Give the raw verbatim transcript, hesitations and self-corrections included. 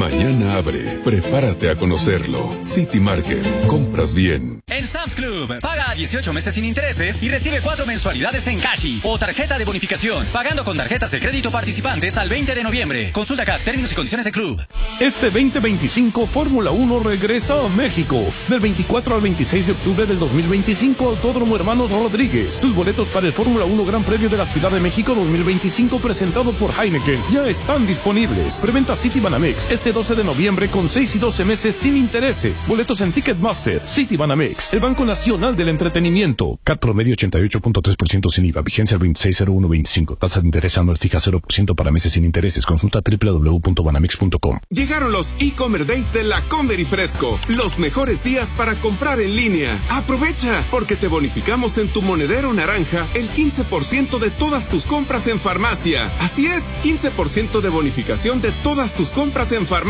Mañana abre. Prepárate a conocerlo. City Market. Compras bien. En Sam's Club, paga dieciocho meses sin intereses y recibe cuatro mensualidades en Cashi o tarjeta de bonificación, pagando con tarjetas de crédito participantes al veinte de noviembre. Consulta acá, términos y condiciones de club. Este veinte veinticinco, Fórmula uno regresa a México. Del veinticuatro al veintiséis de octubre del dos mil veinticinco, Autódromo Hermanos Rodríguez. Tus boletos para el Fórmula uno Gran Premio de la Ciudad de México dos mil veinticinco, presentado por Heineken, ya están disponibles. Preventa Citibanamex este doce de noviembre con seis y doce meses sin intereses. Boletos en Ticketmaster. Citibanamex, el Banco Nacional del Entretenimiento. C A T promedio ochenta y ocho punto tres por ciento sin I V A. Vigencia el veintiséis cero uno veinticinco. Tasa de interés anual fija cero por ciento para meses sin intereses. Consulta doble u doble u doble u punto banamex punto com. Llegaron los e-commerce days de la Comer y Fresco. Los mejores días para comprar en línea. Aprovecha, porque te bonificamos en tu monedero naranja el quince por ciento de todas tus compras en farmacia. Así es, quince por ciento de bonificación de todas tus compras en farmacia.